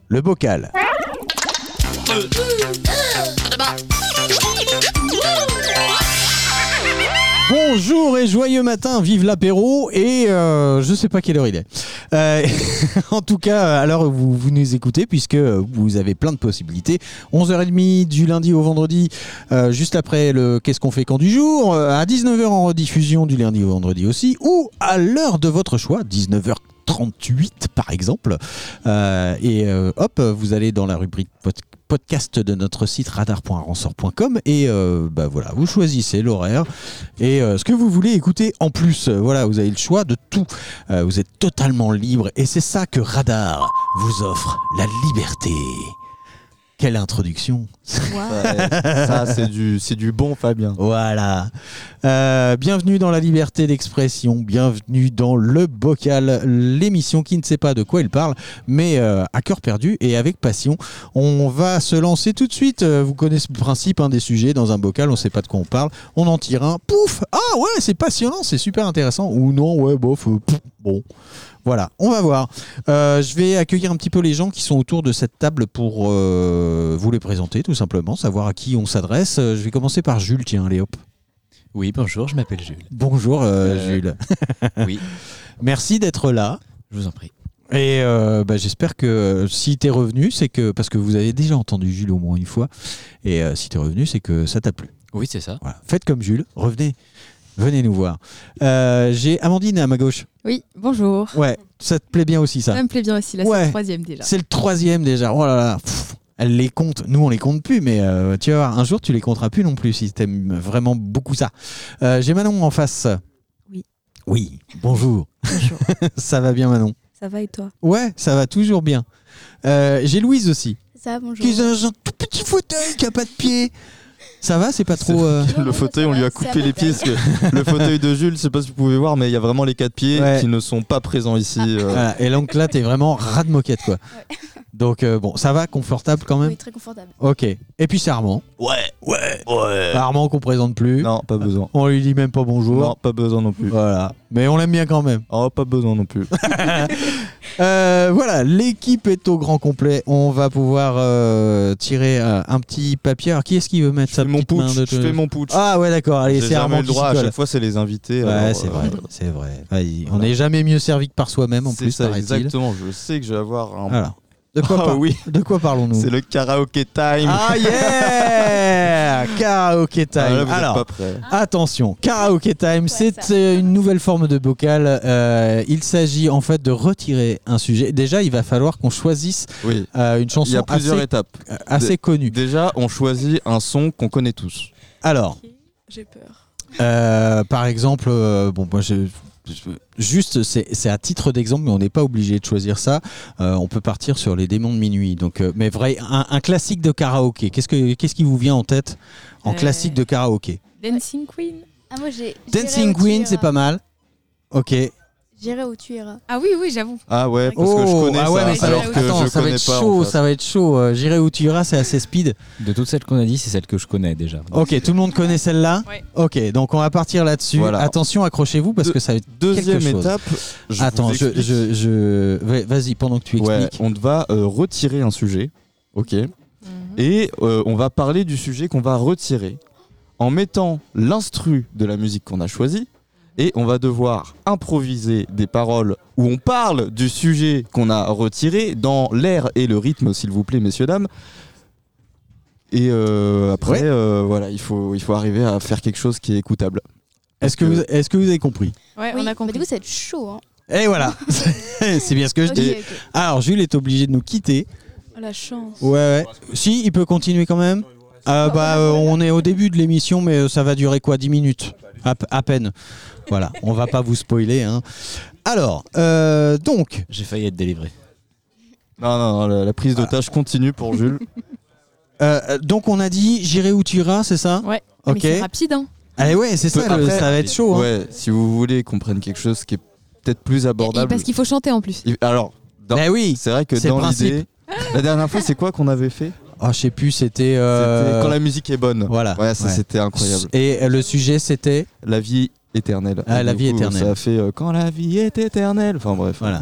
le bocal. Bonjour et joyeux matin, vive l'apéro et je sais pas quelle heure il est. En tout cas, à l'heure où vous nous écoutez, puisque vous avez plein de possibilités. 11h30 du lundi au vendredi, juste après le Qu'est-ce qu'on fait quand du jour, à 19h en rediffusion du lundi au vendredi aussi, ou à l'heure de votre choix, 19h38 par exemple. Hop, vous allez dans la rubrique podcast de notre site radar.ransort.com et voilà, vous choisissez l'horaire et ce que vous voulez écouter en plus. Voilà, vous avez le choix de tout. Vous êtes totalement libre et c'est ça que Radar vous offre, la liberté. Quelle introduction. Ouais, ça c'est du bon Fabien. Voilà. Bienvenue dans la liberté d'expression, bienvenue dans le bocal, l'émission qui ne sait pas de quoi il parle, mais à cœur perdu et avec passion. On va se lancer tout de suite. Vous connaissez le principe des sujets dans un bocal, on ne sait pas de quoi on parle, on en tire un, pouf, ah ouais, c'est passionnant, c'est super intéressant, ou non, ouais, bof, bon. Voilà, on va voir. Je vais accueillir un petit peu les gens qui sont autour de cette table pour vous les présenter, tout simplement, savoir à qui on s'adresse. Je vais commencer par Jules, tiens, allez hop. Oui, bonjour, je m'appelle Jules. Bonjour Jules. Oui. Merci d'être là. Je vous en prie. Et j'espère que si t'es revenu, c'est que, parce que vous avez déjà entendu Jules au moins une fois, et si t'es revenu, c'est que ça t'a plu. Oui, c'est ça. Voilà. Faites comme Jules, revenez. Venez nous voir. J'ai Amandine à ma gauche. Oui, bonjour. Ouais, ça te plaît bien aussi ça. Ça me plaît bien aussi, là Ouais. c'est le troisième déjà. C'est le troisième déjà. Oh là là. Elle les compte. Nous on les compte plus, mais tu vas voir, un jour tu les compteras plus non plus si t'aimes vraiment beaucoup ça. J'ai Manon en face. Oui. Oui, bonjour. Bonjour. Ça va bien Manon? Ça va et toi? Ouais, ça va toujours bien. J'ai Louise aussi. Ça va, bonjour. Qui est un tout petit fauteuil qui a pas de pied. Ça va, c'est pas trop... Le fauteuil, on lui a coupé les pieds parce que le fauteuil de Jules, je sais pas si vous pouvez voir, mais il y a vraiment les 4 pieds qui ne sont pas présents ici. Voilà. Et donc là, t'es vraiment ras de moquette, quoi. Ouais. Donc bon, ça va, confortable quand même. Oui, très confortable. Ok. Et puis c'est Armand. Ouais. Armand qu'on présente plus. Non, pas besoin. On lui dit même pas bonjour. Non, pas besoin non plus. Voilà. Mais on l'aime bien quand même. Oh, pas besoin non plus. Voilà, l'équipe est au grand complet. On va pouvoir tirer un petit papier. Alors qui est-ce qui veut mettre sa petite main de... Je fais mon putsch. Ah ouais, d'accord. Allez, J'ai c'est jamais Armand le qui s'y droit, à colle. chaque fois c'est les invités. Ouais, alors, c'est vrai. Vas-y. On n'est jamais mieux servi que par soi-même en c'est plus, ça, paraît-il. exactement. Je sais que je vais avoir un... Voilà. De quoi, oui. De quoi parlons-nous? C'est le karaoké time. Ah yeah. Karaoké time. Ah, là, vous êtes Alors, pas prêts. attention, karaoké time, c'est une nouvelle forme de bocal. Il s'agit en fait de retirer un sujet. Déjà, il va falloir qu'on choisisse Oui. une chanson Il y a plusieurs étapes. assez connue. Déjà, on choisit un son qu'on connaît tous. Alors, J'ai peur. par exemple, moi juste, c'est à titre d'exemple, mais on n'est pas obligé de choisir ça. On peut partir sur les démons de minuit. Donc, mais vrai, un classique de karaoké. Qu'est-ce qui vous vient en tête en classique de karaoké? Dancing Queen. Ah, moi j'ai. Dancing Queen, c'est pas mal. Ok. J'irai où tu iras. Ah oui, j'avoue. Ah ouais, parce que je connais ah ouais, mais ça, alors que attends, je ça va connais être pas. chaud, en fait. ça va être chaud. J'irai où tu iras, c'est assez speed. De toutes celles qu'on a dit, c'est celle que je connais déjà. Ok, tout le monde connaît celle-là. Ouais. Ok, donc on va partir là-dessus. Voilà. Attention, accrochez-vous parce que ça va être Deuxième quelque chose. étape. Attends, vous explique. vas-y pendant que tu Ouais, expliques. on va retirer un sujet, ok, et on va parler du sujet qu'on va retirer en mettant l'instru de la musique qu'on a choisi, et on va devoir improviser des paroles où on parle du sujet qu'on a retiré dans l'air et le rythme, s'il vous plaît, messieurs dames. Et après, voilà, il faut arriver à faire quelque chose qui est écoutable. Est-ce que vous avez compris? Ouais, Oui, on a mais compris. du coup, ça va être chaud. Hein. Et voilà, c'est bien ce que je Ok, dis. ok. Alors Jules est obligé de nous quitter. Oh, la chance. Ouais. Si, il peut continuer quand même. On est au début de l'émission, mais ça va durer quoi, 10 minutes à peine. Voilà, on va pas vous spoiler. Hein. Alors, donc... J'ai failli être délivré. Non, la prise d'otage continue pour Jules. Donc on a dit j'irai où tu iras, c'est ça? Ouais. Ok. Mais c'est rapide, hein. Allez, ouais, c'est ça, Après, ça va être chaud. Hein. Ouais, si vous voulez qu'on prenne quelque chose qui est peut-être plus Et abordable. parce qu'il faut chanter en plus. Alors, Mais oui, c'est vrai que c'est le dans principe. l'idée, la dernière fois, c'est quoi qu'on avait fait? Oh, je sais plus, c'était... C'était quand la musique est bonne. Voilà. Ouais, ça Ouais. c'était incroyable. Et le sujet, c'était... La vie éternelle. Ah, Et la du vie coup, éternelle. Ça fait quand la vie est éternelle. Enfin bref. Voilà.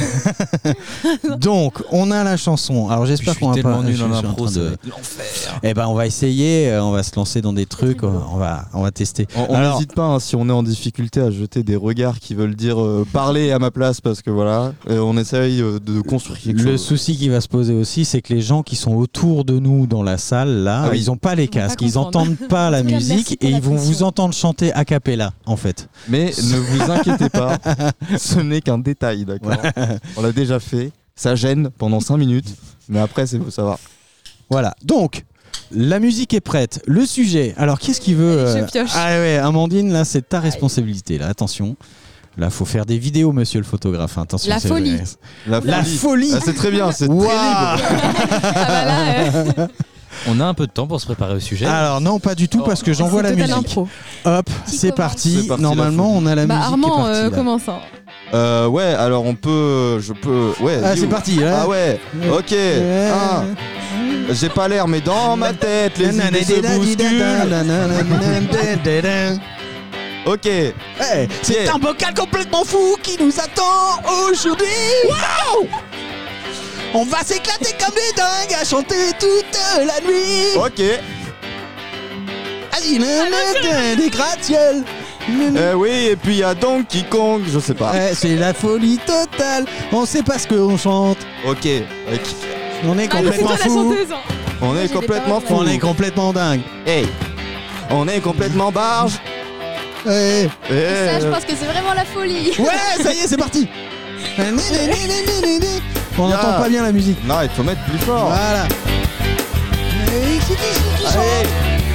Donc, on a la chanson. Alors, Je j'espère suis qu'on va tellement pas. nul je en suis impro, train ça de- va être l'enfer. Eh ben, on va essayer. On va se lancer dans des trucs. On va tester. On Alors, n'hésite pas hein, si on est en difficulté à jeter des regards qui veulent dire parler à ma place parce que voilà, on essaye de construire quelque le chose. souci qui va se poser aussi, c'est que les gens qui sont autour de nous dans la salle, là, Ah oui. ils ont pas les Ils vont pas casques, ils comprendre. entendent pas la En tout cas, merci musique pour et la ils vont vous pression. entendre chanter a cappella, en fait. Mais ne vous inquiétez pas, ce n'est qu'un détail, d'accord. On l'a déjà fait. Ça gêne pendant 5 minutes, mais après c'est faut savoir. Voilà. Donc, la musique est prête. Le sujet. Alors, qu'est-ce qui veut Allez, je pioche. Ah ouais, Amandine, là, c'est ta responsabilité. Là, attention. Là, faut faire des vidéos, monsieur le photographe. Attention. La c'est- folie. La folie. Ah, c'est très bien, c'est Waouh. terrible. Ah bah là, On a un peu de temps pour se préparer au sujet. Alors non, pas du tout, parce que j'envoie la c'est total musique. impro. Hop, Qui c'est commence parti. C'est parti, Normalement, la on a la Bah musique Armand, qui est partie. là. commence. Hein. Ouais, alors je peux. Ouais. Ah, dis c'est où parti. Là. Ah ouais. Ok. J'ai pas l'air, mais dans ma tête, les idées se bousculent. Ok. Hey, c'est Yeah. un bocal complètement fou qui nous attend aujourd'hui. Wow. On va s'éclater comme des dingues à chanter toute la nuit. Ok. Vas-y, des gratte-ciels. Oui, et puis il y a Donkey Kong, je sais pas. C'est la folie totale. On sait pas ce qu'on chante. Ok. On est Ah, mais c'est complètement toi la fou. chanteuse. Hein. On est j'ai des complètement fou. On est complètement dingue. Hey. On est complètement barge. Ouais, Ça, je pense que c'est vraiment la folie. ouais, ça y est, c'est parti. On n'entend pas bien la musique. Non, il faut mettre plus fort. Voilà. Allez.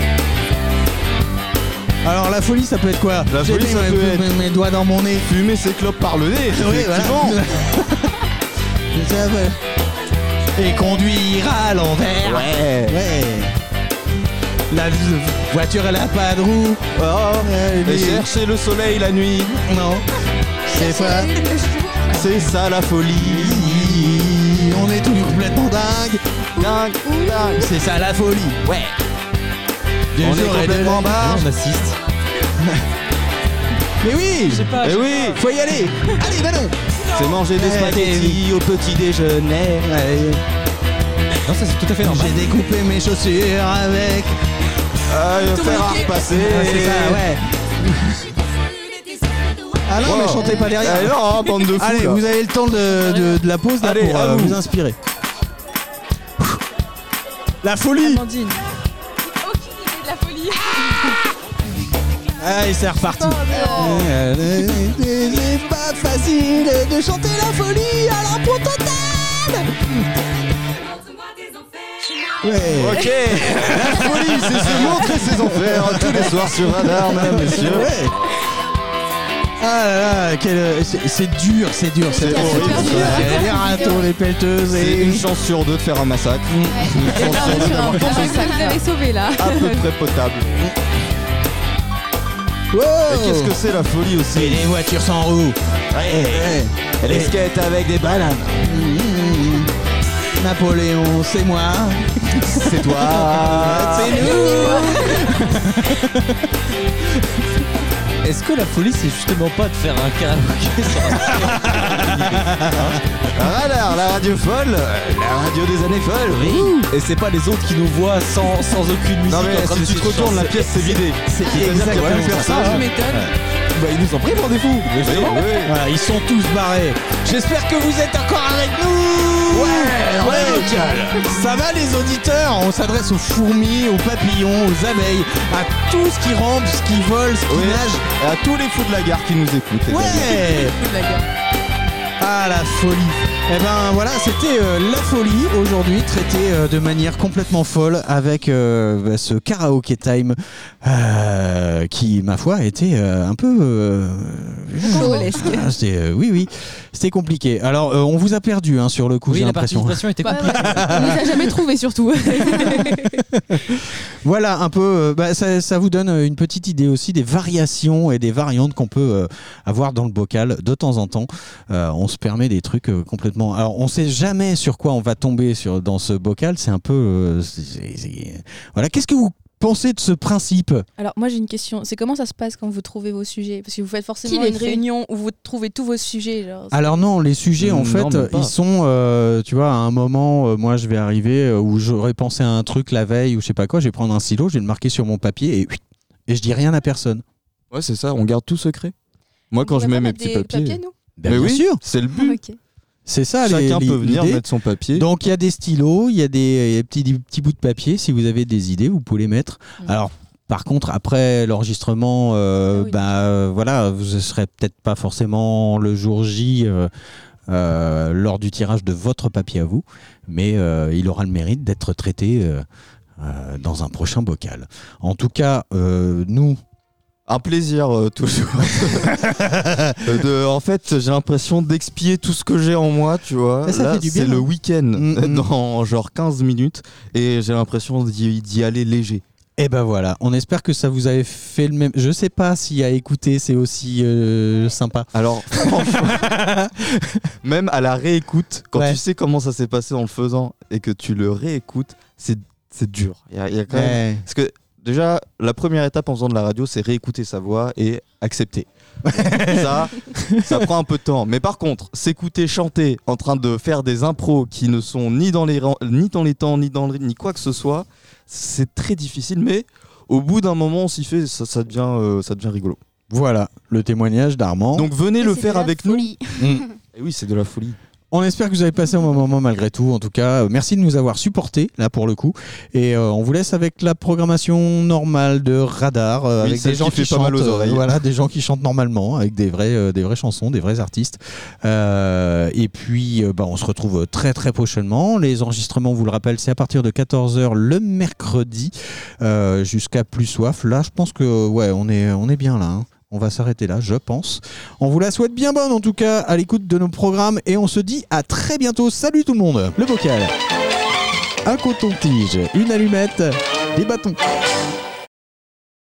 Alors la folie, ça peut être quoi? La J'ai folie, mis ça peut être- mes doigts dans mon nez. Fumer ses clopes par le nez, Oui, effectivement. voilà. Ça peut- Et conduire à l'envers. Ouais. Ouais. La voiture, elle a pas de roue. Oh, Elle et est- chercher le soleil la nuit, Non. C'est ça. c'est ça la folie. On est tous complètement dingue. Dingue, dingue. C'est ça la folie. Ouais. Du On jour est et de complètement la- barge. On assiste. Mais oui. Eh oui, Faut y aller. Allez, ballon. c'est manger des Eh, spaghettis au petit déjeuner. Non, ça c'est tout à fait normal. J'ai découpé mes chaussures avec. Faire à repasser. Ah, c'est ça, ouais. Ah non, mais chantez pas derrière. Allez, non, bande de fous. Allez, là. vous avez le temps de la pause là, Allez, pour à vous. vous inspirer. La folie. Amandine. Aucune idée de la folie. Allez, c'est reparti. C'est pas facile de chanter la folie à l'impro totale. Ouais. Ok. La folie, c'est se montrer ses enfers tous les soirs sur Radar, mesdames, messieurs. Ouais. Ah là là, c'est dur, c'est dur. C'est horrible, ça. Les râteaux, les pelleteuses C'est et une chance sur deux de faire un massacre. Et là, on est sur un quelque chose ça vous avez sauvé là. à peu près potable. Wow. Et qu'est-ce que c'est la folie Et aussi? les voitures sans roues. Ouais. Les skates avec des bananes. Napoléon, c'est moi. C'est toi. C'est nous. Est-ce que la folie c'est justement pas de faire un karaoké Radar, la radio folle, la radio des années folles. Et c'est pas les autres qui nous voient sans aucune musique. Non mais en train de si tu te se retournes, la chanter. pièce s'est vidée. C'est C'est-à-dire qu'il y a exactement plus ça. personne. Tu m'étonnes. Bah ils nous ont pris pour des fous. Oui, oui. Voilà, ils sont tous barrés. J'espère que vous êtes encore avec nous. Ouais. Ça va les auditeurs. On s'adresse aux fourmis, aux papillons, aux abeilles, à tout ce qui rampe, ce qui vole, ce qui Oui. nage. Et à tous les fous de la gare qui nous écoutent. également. Ouais. Fou de la gueule. Ah la folie. Eh ben voilà, c'était la folie aujourd'hui, traitée de manière complètement folle avec ce karaoké time qui, ma foi, était un peu Rocambolesque. oui, c'était compliqué. Alors, on vous a perdu sur le coup, Oui, j'ai la l'impression. participation était Ouais, compliquée. ouais. On nous a jamais trouvés surtout. Voilà un peu, ça vous donne une petite idée aussi des variations et des variantes qu'on peut avoir dans le bocal de temps en temps. On se permet des trucs complètement... Alors on sait jamais sur quoi on va tomber dans ce bocal, c'est un peu... Voilà, qu'est-ce que vous pensez de ce principe? Alors moi j'ai une question, c'est comment ça se passe quand vous trouvez vos sujets? Parce que vous faites forcément Qui les une fait réunion où vous trouvez tous vos sujets. Genre, Alors non, les sujets en Non, fait, même pas. ils sont, tu vois, à un moment, moi je vais arriver où j'aurais pensé à un truc la veille ou je sais pas quoi, je vais prendre un stylo, je vais le marquer sur mon papier et je dis rien à personne. Ouais, c'est ça, on garde tout secret. Moi, quand on je pourrait mets pas mes mettre petits des papiers. nous Ben, Mais bien oui, sûr, c'est le but. Ok. c'est ça. Chacun peut venir l'idée. mettre son papier. Donc il y a des stylos, il y a des petits bouts de papier. Si vous avez des idées, vous pouvez les mettre. Alors par contre, après l'enregistrement, oui. voilà, vous ne serez peut-être pas forcément le jour J lors du tirage de votre papier à vous, mais il aura le mérite d'être traité dans un prochain bocal. En tout cas, nous. Un plaisir toujours. En fait, j'ai l'impression d'expier tout ce que j'ai en moi, tu vois. Mais ça Là, fait du bien, c'est le hein. week-end dans genre 15 minutes et j'ai l'impression d'y aller léger. Et ben voilà, on espère que ça vous avait fait le même. Je sais pas si à écouter c'est aussi sympa. Alors, franchement, même à la réécoute, quand Ouais. tu sais comment ça s'est passé en le faisant et que tu le réécoutes, c'est dur. Il y a quand même... Ouais. Parce que déjà, la première étape en faisant de la radio, c'est réécouter sa voix et accepter. ça prend un peu de temps. Mais par contre, s'écouter chanter en train de faire des impros qui ne sont ni dans les temps, ni quoi que ce soit, c'est très difficile. Mais au bout d'un moment, on s'y fait, ça devient rigolo. Voilà, le témoignage d'Armand. Donc venez le C'est faire de la avec folie. nous. Et oui, c'est de la folie. On espère que vous avez passé un bon moment malgré tout. En tout cas, merci de nous avoir supportés là pour le coup. Et on vous laisse avec la programmation normale de Radar avec celle des gens qui qui fait pas mal chantent, aux oreilles. voilà, des gens qui chantent normalement avec des vraies chansons, des vrais artistes. Et puis, on se retrouve très très prochainement. Les enregistrements, on vous le rappelle, c'est à partir de 14h le mercredi jusqu'à plus soif. Là, je pense que on est bien là. Hein. On va s'arrêter là, je pense. On vous la souhaite bien bonne, en tout cas, à l'écoute de nos programmes. Et on se dit à très bientôt. Salut tout le monde. Le bocal. Un coton-tige, une allumette, des bâtons.